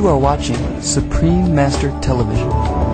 You are watching Supreme Master Television.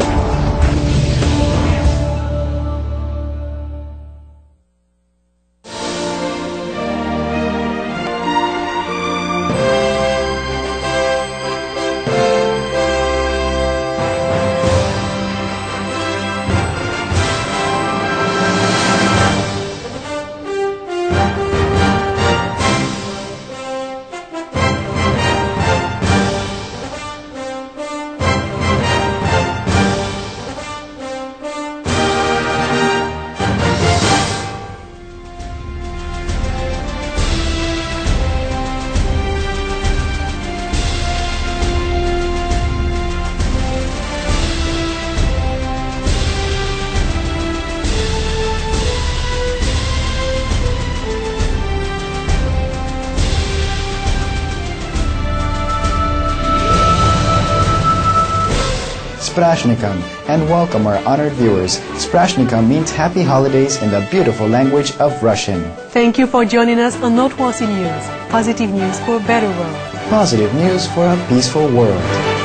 Sprashnikam, and welcome our honored viewers. Sprashnikam means happy holidays in the beautiful language of Russian. Thank you for joining us on Noteworthy News. Positive news for a better world. Positive news for a peaceful world.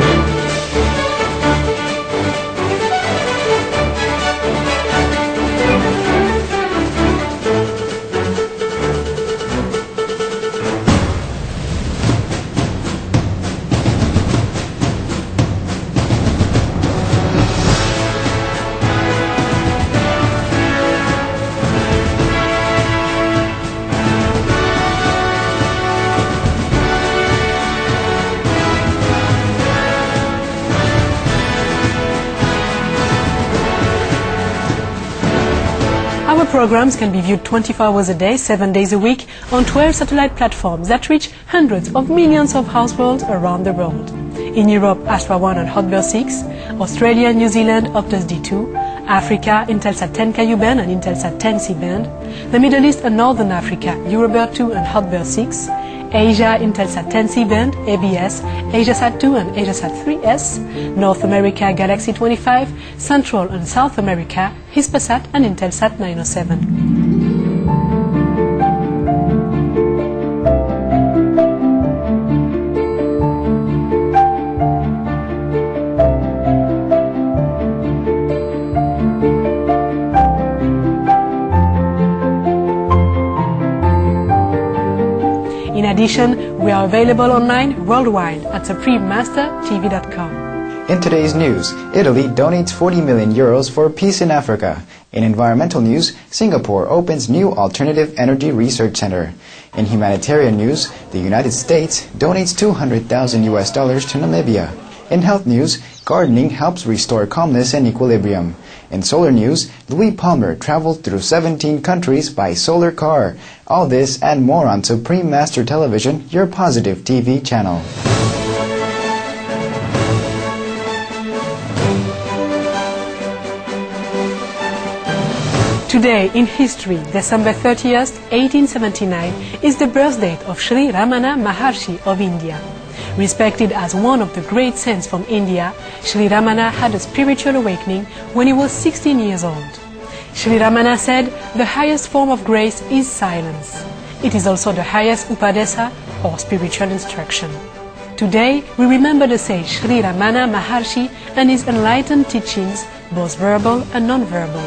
Our programs can be viewed 24 hours a day, 7 days a week on 12 satellite platforms that reach hundreds of millions of households around the world. In Europe, Astra 1 and Hotbird 6, Australia and New Zealand, Optus D2, Africa, Intelsat 10 Ku band and Intelsat 10 C band, the Middle East and Northern Africa, Eurobird 2 and Hotbird 6, Asia, Intelsat 10 C band, ABS, Asiasat 2 and Asiasat 3S, North America, Galaxy 25, Central and South America, Hispasat and Intelsat 907. In addition, we are available online worldwide at suprememastertv.com. In today's news, Italy donates 40 million euros for peace in Africa. In environmental news, Singapore opens new alternative energy research center. In humanitarian news, the United States donates $200,000 to Namibia. In health news, gardening helps restore calmness and equilibrium. In solar news, Louis Palmer traveled through 17 countries by solar car. All this and more on Supreme Master Television, your positive TV channel. Today in history, December 30th, 1879, is the birth date of Sri Ramana Maharshi of India. Respected as one of the great saints from India, Sri Ramana had a spiritual awakening when he was 16 years old. Sri Ramana said, "The highest form of grace is silence. It is also the highest upadesa, or spiritual instruction." Today, we remember the sage Sri Ramana Maharshi and his enlightened teachings, both verbal and non-verbal.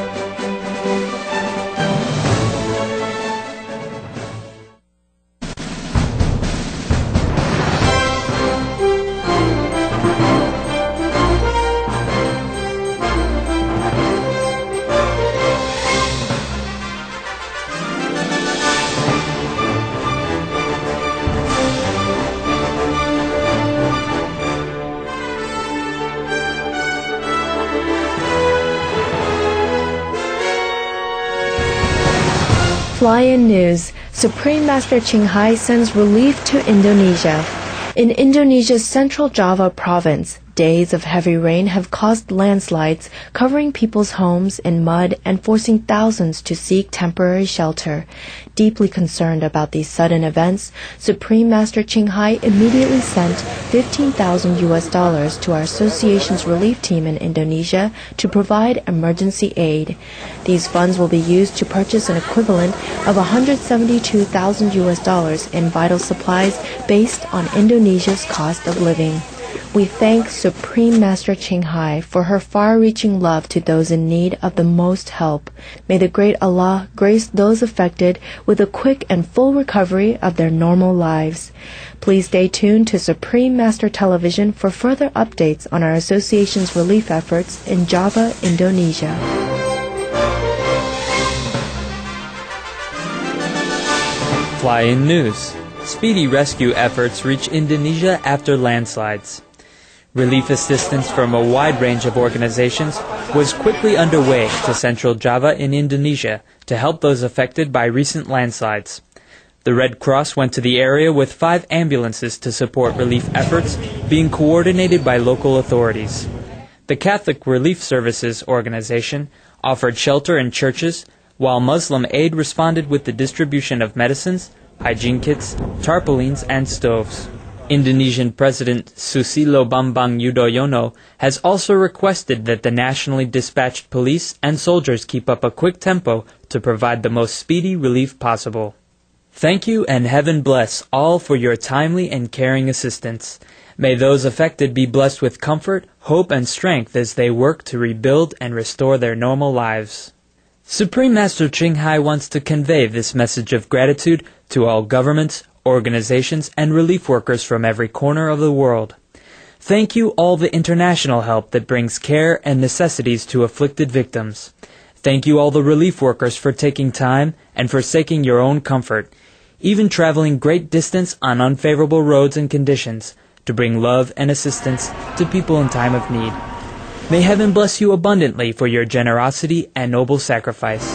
Fly-in news. Supreme Master Ching Hai sends relief to Indonesia. In Indonesia's central Java province, days of heavy rain have caused landslides, covering people's homes in mud and forcing thousands to seek temporary shelter. Deeply concerned about these sudden events, Supreme Master Ching Hai immediately sent $15,000 to our association's relief team in Indonesia to provide emergency aid. These funds will be used to purchase an equivalent of $172,000 in vital supplies based on Indonesia's cost of living. We thank Supreme Master Ching Hai for her far-reaching love to those in need of the most help. May the great Allah grace those affected with a quick and full recovery of their normal lives. Please stay tuned to Supreme Master Television for further updates on our association's relief efforts in Java, Indonesia. Fly-in news. Speedy rescue efforts reach Indonesia after landslides. Relief assistance from a wide range of organizations was quickly underway to Central Java in Indonesia to help those affected by recent landslides. The Red Cross went to the area with 5 ambulances to support relief efforts being coordinated by local authorities. The Catholic Relief Services organization offered shelter in churches, while Muslim Aid responded with the distribution of medicines, hygiene kits, tarpaulins, and stoves. Indonesian President Susilo Bambang Yudhoyono has also requested that the nationally dispatched police and soldiers keep up a quick tempo to provide the most speedy relief possible. Thank you, and heaven bless all for your timely and caring assistance. May those affected be blessed with comfort, hope, and strength as they work to rebuild and restore their normal lives. Supreme Master Ching Hai wants to convey this message of gratitude to all governments, organizations, and relief workers from every corner of the world. Thank you all the international help that brings care and necessities to afflicted victims. Thank you all the relief workers for taking time and forsaking your own comfort, even traveling great distance on unfavorable roads and conditions to bring love and assistance to people in time of need. May heaven bless you abundantly for your generosity and noble sacrifice.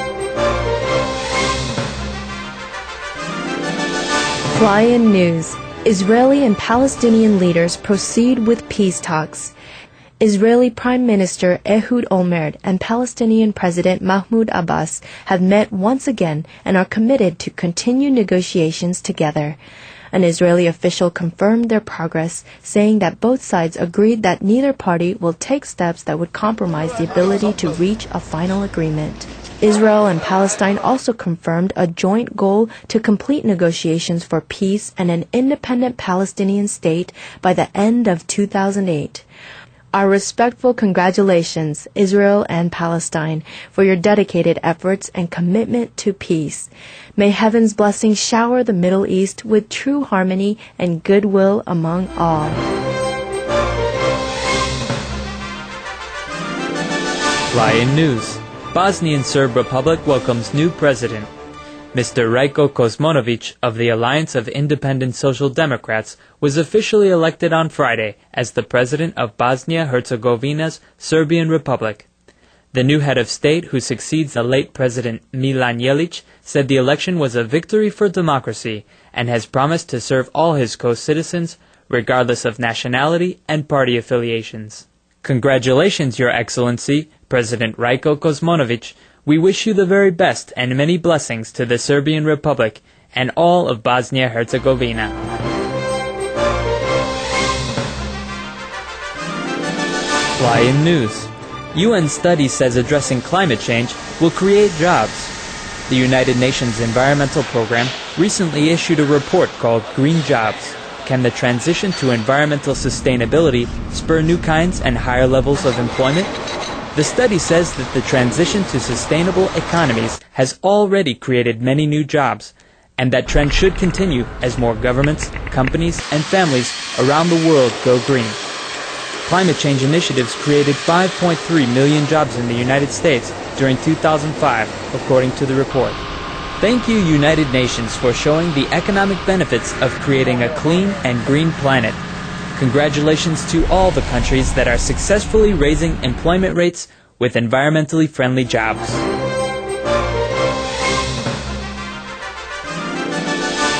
Fly-in news. Israeli and Palestinian leaders proceed with peace talks. Israeli Prime Minister Ehud Olmert and Palestinian President Mahmoud Abbas have met once again and are committed to continue negotiations together. An Israeli official confirmed their progress, saying that both sides agreed that neither party will take steps that would compromise the ability to reach a final agreement. Israel and Palestine also confirmed a joint goal to complete negotiations for peace and an independent Palestinian state by the end of 2008. Our respectful congratulations, Israel and Palestine, for your dedicated efforts and commitment to peace. May heaven's blessings shower the Middle East with true harmony and goodwill among all. Fly-in news. Bosnian Serb Republic welcomes new president. Mr. Rajko Kosmonović of the Alliance of Independent Social Democrats was officially elected on Friday as the president of Bosnia-Herzegovina's Serbian Republic. The new head of state, who succeeds the late President Milan Jelic, said the election was a victory for democracy and has promised to serve all his co-citizens, regardless of nationality and party affiliations. Congratulations, Your Excellency, President Rajko Kosmonović. We wish you the very best and many blessings to the Serbian Republic and all of Bosnia-Herzegovina. Fly-in news. UN study says addressing climate change will create jobs. The United Nations Environmental Program recently issued a report called Green Jobs. Can the transition to environmental sustainability spur new kinds and higher levels of employment? The study says that the transition to sustainable economies has already created many new jobs, and that trend should continue as more governments, companies, and families around the world go green. Climate change initiatives created 5.3 million jobs in the United States during 2005, according to the report. Thank you, United Nations, for showing the economic benefits of creating a clean and green planet. Congratulations to all the countries that are successfully raising employment rates with environmentally friendly jobs.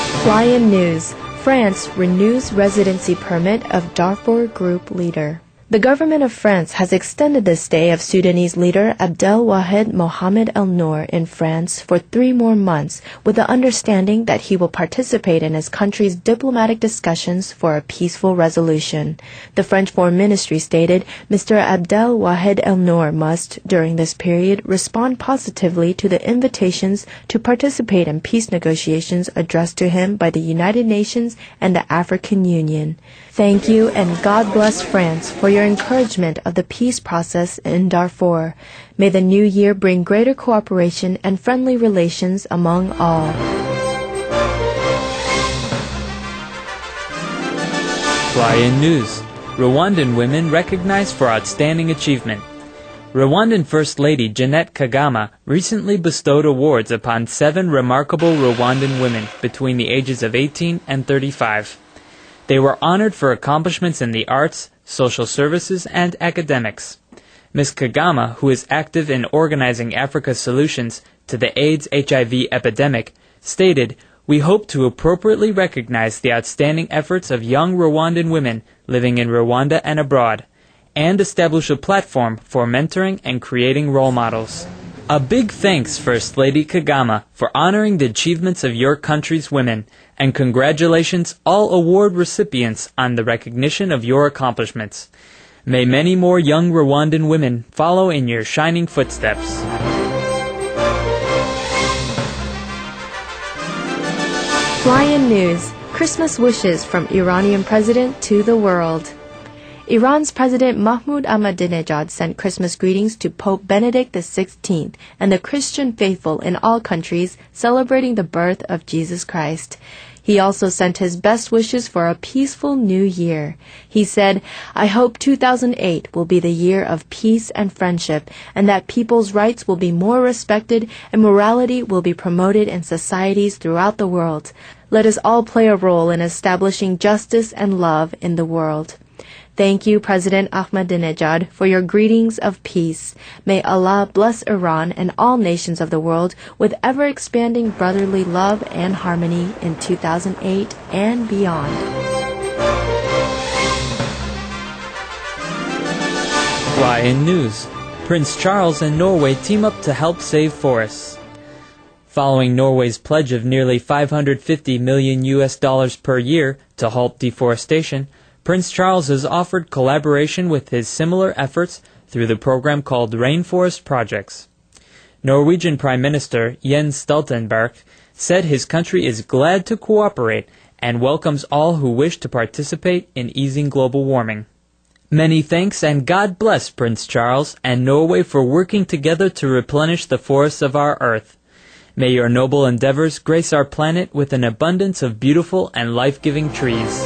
Fly-in news. France renews residency permit of Darfur Group leader. The government of France has extended the stay of Sudanese leader Abdelwahed Mohamed El Nour in France for 3 more months, with the understanding that he will participate in his country's diplomatic discussions for a peaceful resolution. The French Foreign Ministry stated Mr. Abdelwahed El Nour must, during this period, respond positively to the invitations to participate in peace negotiations addressed to him by the United Nations and the African Union. Thank you, and God bless France for your encouragement of the peace process in Darfur. May the new year bring greater cooperation and friendly relations among all. Fly-in news. Rwandan women recognized for outstanding achievement. Rwandan First Lady Jeannette Kagame recently bestowed awards upon 7 remarkable Rwandan women between the ages of 18 and 35. They were honored for accomplishments in the arts, social services, and academics. Ms. Kagame, who is active in organizing Africa's solutions to the AIDS-HIV epidemic, stated, "We hope to appropriately recognize the outstanding efforts of young Rwandan women living in Rwanda and abroad, and establish a platform for mentoring and creating role models." A big thanks, First Lady Kagame, for honoring the achievements of your country's women, and congratulations all award recipients on the recognition of your accomplishments. May many more young Rwandan women follow in your shining footsteps. Fly-in news. Christmas wishes from Iranian president to the world. Iran's President Mahmoud Ahmadinejad sent Christmas greetings to Pope Benedict XVI and the Christian faithful in all countries celebrating the birth of Jesus Christ. He also sent his best wishes for a peaceful new year. He said, "I hope 2008 will be the year of peace and friendship, and that people's rights will be more respected and morality will be promoted in societies throughout the world. Let us all play a role in establishing justice and love in the world." Thank you, President Ahmadinejad, for your greetings of peace. May Allah bless Iran and all nations of the world with ever-expanding brotherly love and harmony in 2008 and beyond. Fly-in news. Prince Charles and Norway team up to help save forests. Following Norway's pledge of nearly $550 million per year to halt deforestation, Prince Charles has offered collaboration with his similar efforts through the program called Rainforest Projects. Norwegian Prime Minister Jens Stoltenberg said his country is glad to cooperate and welcomes all who wish to participate in easing global warming. Many thanks and God bless Prince Charles and Norway for working together to replenish the forests of our earth. May your noble endeavors grace our planet with an abundance of beautiful and life-giving trees.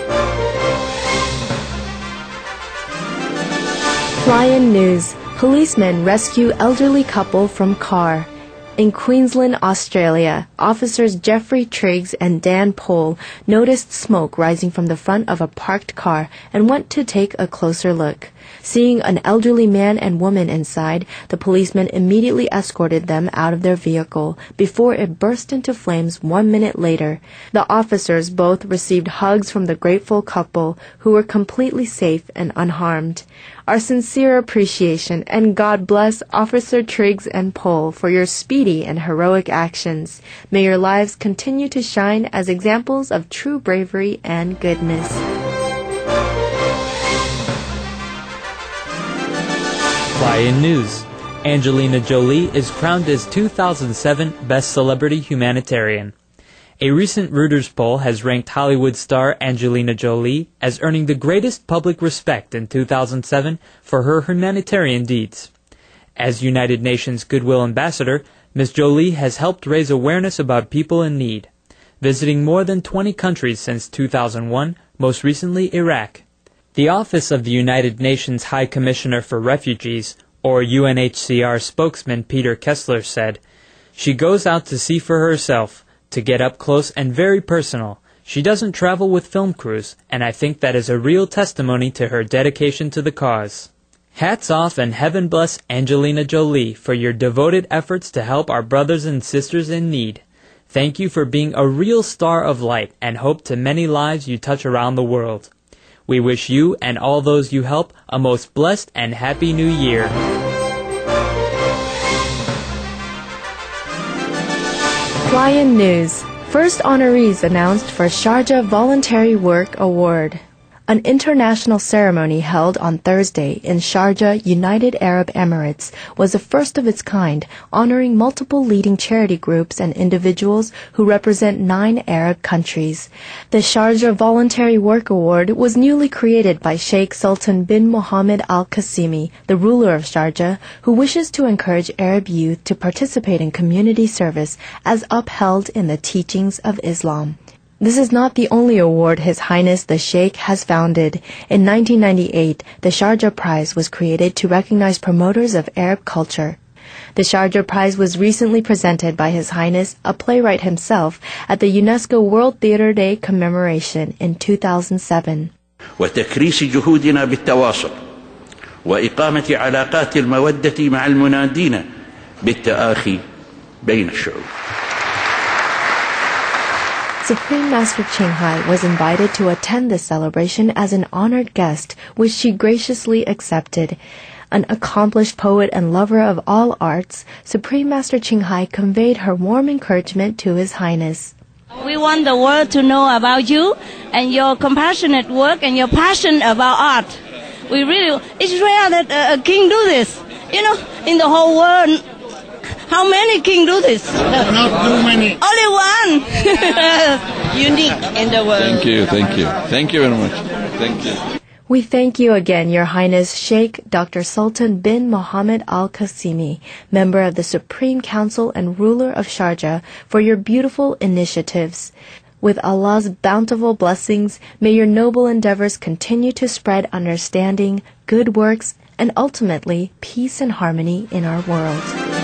Fly-in news. Policemen rescue elderly couple from car. In Queensland, Australia, officers Jeffrey Triggs and Dan Pohl noticed smoke rising from the front of a parked car and went to take a closer look. Seeing an elderly man and woman inside, the policemen immediately escorted them out of their vehicle before it burst into flames 1 minute later. The officers both received hugs from the grateful couple, who were completely safe and unharmed. Our sincere appreciation and God bless Officer Triggs and Pohl for your speedy and heroic actions. May your lives continue to shine as examples of true bravery and goodness. Fly-in news. Angelina Jolie is crowned as 2007 Best Celebrity Humanitarian. A recent Reuters poll has ranked Hollywood star Angelina Jolie as earning the greatest public respect in 2007 for her humanitarian deeds. As United Nations Goodwill Ambassador, Ms. Jolie has helped raise awareness about people in need, visiting more than 20 countries since 2001, most recently Iraq. The Office of the United Nations High Commissioner for Refugees, or UNHCR spokesman Peter Kessler, said, "She goes out to see for herself, to get up close and very personal. She doesn't travel with film crews, and I think that is a real testimony to her dedication to the cause." Hats off and heaven bless Angelina Jolie for your devoted efforts to help our brothers and sisters in need. Thank you for being a real star of light and hope to many lives you touch around the world. We wish you and all those you help a most blessed and happy new year. Fly-in news. First honorees announced for Sharjah Voluntary Work Award. An international ceremony held on Thursday in Sharjah, United Arab Emirates, was the first of its kind, honoring multiple leading charity groups and individuals who represent 9 Arab countries. The Sharjah Voluntary Work Award was newly created by Sheikh Sultan bin Mohammed Al Qasimi, the ruler of Sharjah, who wishes to encourage Arab youth to participate in community service as upheld in the teachings of Islam. This is not the only award His Highness the Sheikh has founded. In 1998, the Sharjah Prize was created to recognize promoters of Arab culture. The Sharjah Prize was recently presented by His Highness, a playwright himself, at the UNESCO World Theatre Day commemoration in 2007. وتكريس جهودنا بالتواصل وإقامة علاقات المودة مع المنادين بالتآخي بين الشعوب. Supreme Master Ching Hai was invited to attend this celebration as an honored guest, which she graciously accepted. An accomplished poet and lover of all arts, Supreme Master Ching Hai conveyed her warm encouragement to His Highness. We want the world to know about you and your compassionate work and your passion about art. It's rare that a king do this. You know, in the whole world, how many kings do this? Not too many. Only one. Unique in the world. Thank you very much. Thank you. We thank you again, Your Highness Sheikh Dr. Sultan bin Mohammed Al Qasimi, member of the Supreme Council and ruler of Sharjah, for your beautiful initiatives. With Allah's bountiful blessings, may your noble endeavors continue to spread understanding, good works, and ultimately peace and harmony in our world.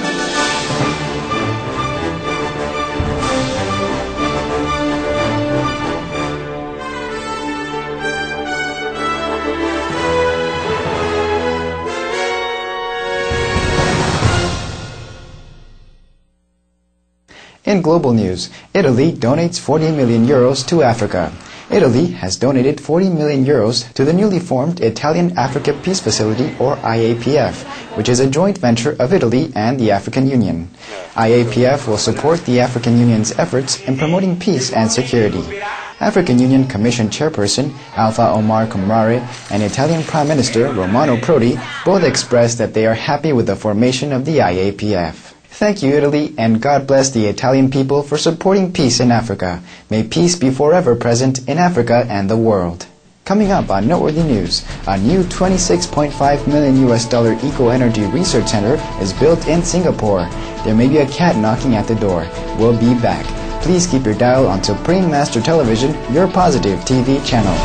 In global news, Italy donates 40 million euros to Africa. Italy has donated 40 million euros to the newly formed Italian-Africa Peace Facility, or IAPF, which is a joint venture of Italy and the African Union. IAPF will support the African Union's efforts in promoting peace and security. African Union Commission Chairperson Alpha Omar Comrare and Italian Prime Minister Romano Prodi both expressed that they are happy with the formation of the IAPF. Thank you, Italy, and God bless the Italian people for supporting peace in Africa. May peace be forever present in Africa and the world. Coming up on Noteworthy News, a new $26.5 million eco-energy research center is built in Singapore. There may be a cat knocking at the door. We'll be back. Please keep your dial on Supreme Master Television, your positive TV channel.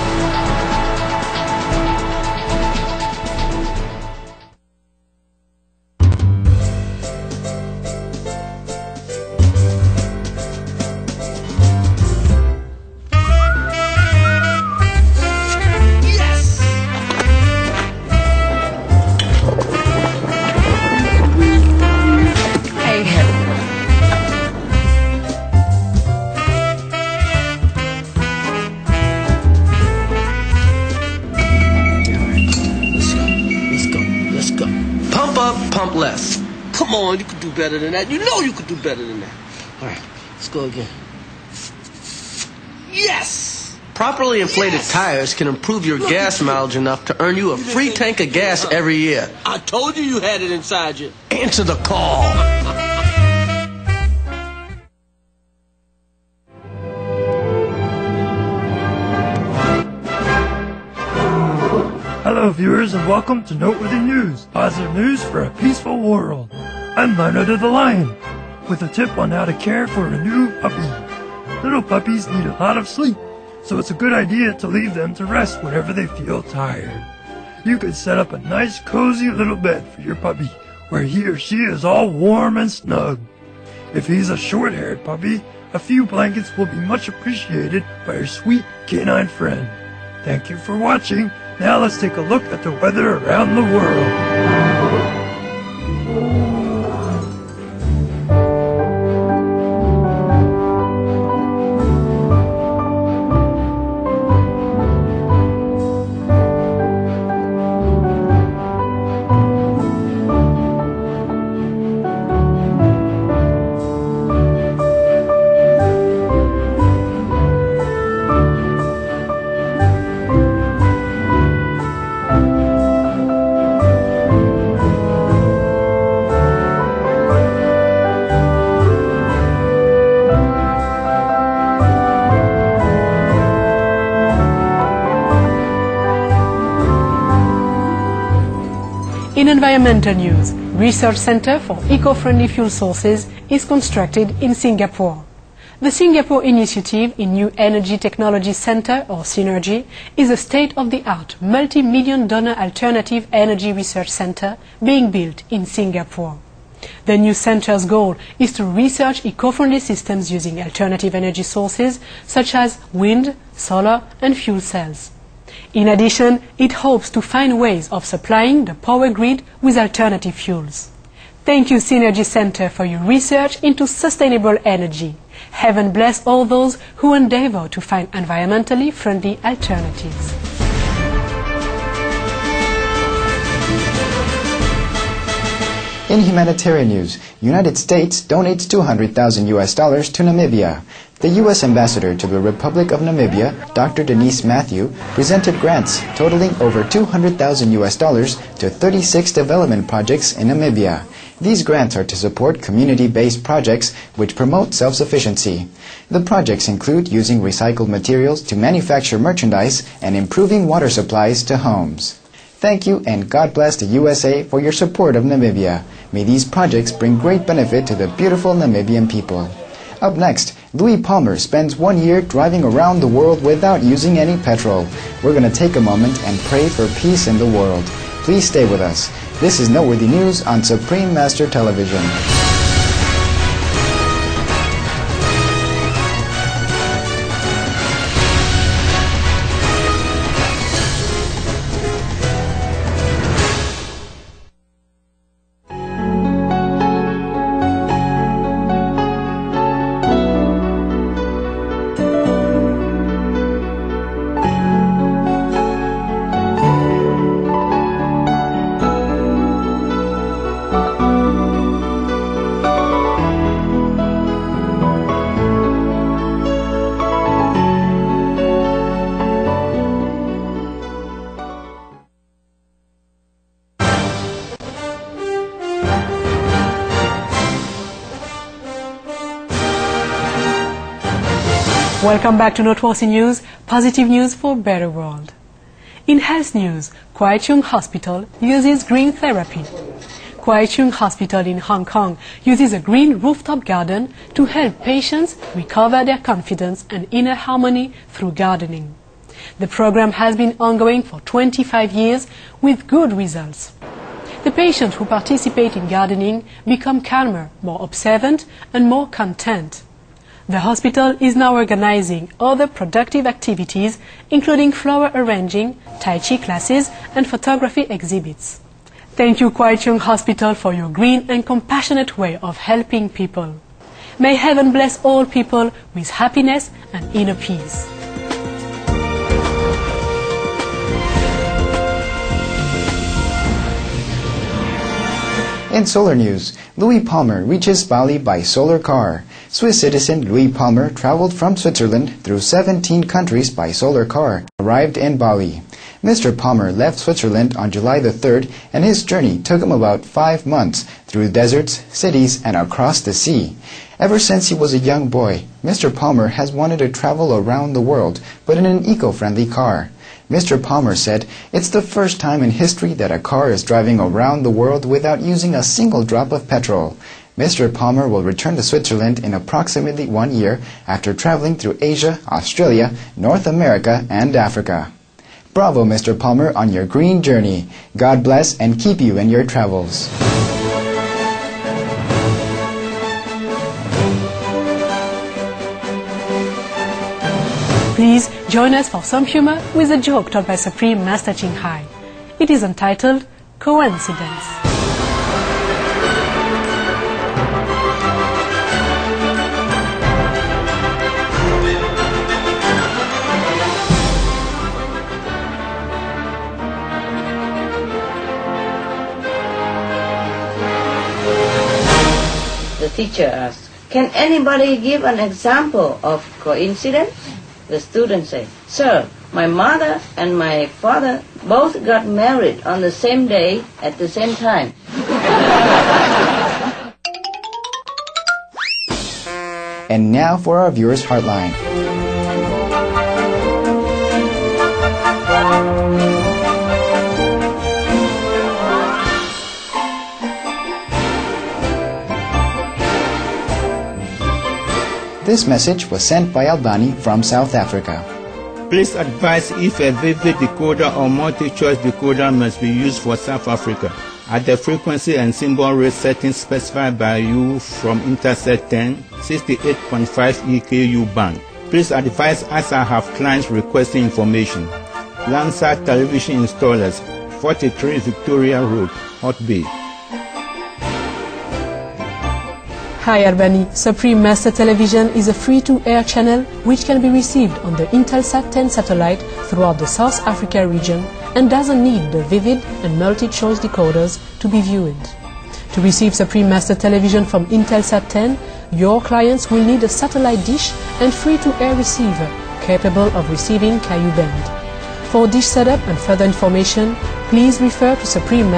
Pump less. Come on, you could do better than that. You know you could do better than that. All right, let's go again. Yes! Properly inflated tires can improve your gas mileage enough to earn you a free tank of gas every year. I told you had it inside you. Answer the call. Hello viewers and welcome to Noteworthy News, positive news for a peaceful world. I'm Leonard the Lion, with a tip on how to care for a new puppy. Little puppies need a lot of sleep, so it's a good idea to leave them to rest whenever they feel tired. You could set up a nice cozy little bed for your puppy, where he or she is all warm and snug. If he's a short-haired puppy, a few blankets will be much appreciated by your sweet canine friend. Thank you for watching. Now let's take a look at the weather around the world. In environmental news, Research Center for Eco-Friendly Fuel Sources is constructed in Singapore. The Singapore Initiative in New Energy Technology Center, or Synergy, is a state-of-the-art multi-million-dollar alternative energy research center being built in Singapore. The new center's goal is to research eco-friendly systems using alternative energy sources such as wind, solar and fuel cells. In addition, it hopes to find ways of supplying the power grid with alternative fuels. Thank you, Synergy Center, for your research into sustainable energy. Heaven bless all those who endeavor to find environmentally friendly alternatives. In humanitarian news, United States donates $200,000 to Namibia. The U.S. Ambassador to the Republic of Namibia, Dr. Denise Matthew, presented grants totaling over $200,000 to 36 development projects in Namibia. These grants are to support community-based projects which promote self-sufficiency. The projects include using recycled materials to manufacture merchandise and improving water supplies to homes. Thank you and God bless the USA for your support of Namibia. May these projects bring great benefit to the beautiful Namibian people. Up next, Louis Palmer spends 1 year driving around the world without using any petrol. We're going to take a moment and pray for peace in the world. Please stay with us. This is Noteworthy News on Supreme Master Television. Welcome back to Noteworthy News, positive news for a better world. In health news, Kwai Chung Hospital uses green therapy. Kwai Chung Hospital in Hong Kong uses a green rooftop garden to help patients recover their confidence and inner harmony through gardening. The program has been ongoing for 25 years with good results. The patients who participate in gardening become calmer, more observant and more content. The hospital is now organizing other productive activities, including flower arranging, Tai Chi classes, and photography exhibits. Thank you, Kwai Chung Hospital, for your green and compassionate way of helping people. May heaven bless all people with happiness and inner peace. In solar news, Louis Palmer reaches Bali by solar car. Swiss citizen Louis Palmer traveled from Switzerland through 17 countries by solar car, arrived in Bali. Mr. Palmer left Switzerland on July the 3rd, and his journey took him about 5 months through deserts, cities, and across the sea. Ever since he was a young boy, Mr. Palmer has wanted to travel around the world, but in an eco-friendly car. Mr. Palmer said, "It's the first time in history that a car is driving around the world without using a single drop of petrol." Mr. Palmer will return to Switzerland in approximately 1 year after traveling through Asia, Australia, North America, and Africa. Bravo, Mr. Palmer, on your green journey. God bless and keep you in your travels. Please join us for some humor with a joke told by Supreme Master Ching Hai. It is entitled Coincidence. The teacher asked, "Can anybody give an example of coincidence?" The student said, "Sir, my mother and my father both got married on the same day at the same time." And now for our viewers' Heartline. This message was sent by Albani from South Africa. Please advise if a vivid decoder or multi-choice decoder must be used for South Africa at the frequency and symbol rate settings specified by you from Intelsat 10, 68.5 EKU band. Please advise as I have clients requesting information. Landsat Television Installers, 43 Victoria Road, Hot Bay. Hi Albani, Supreme Master Television is a free-to-air channel which can be received on the Intelsat 10 satellite throughout the South Africa region and doesn't need the vivid and multi-choice decoders to be viewed. To receive Supreme Master Television from Intelsat 10, your clients will need a satellite dish and free-to-air receiver capable of receiving Ku band. For dish setup and further information, please refer to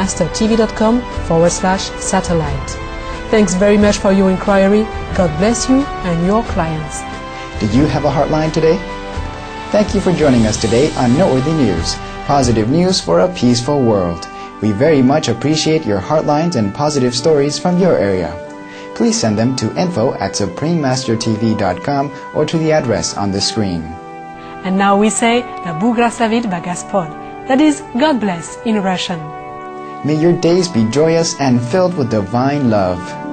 suprememastertv.com/satellite. Thanks very much for your inquiry. God bless you and your clients. Did you have a heartline today? Thank you for joining us today on Noteworthy News, positive news for a peaceful world. We very much appreciate your heartlines and positive stories from your area. Please send them to info@suprememastertv.com or to the address on the screen. And now we say, Na Buglasavit Bagaspod. That is, God bless in Russian. May your days be joyous and filled with divine love.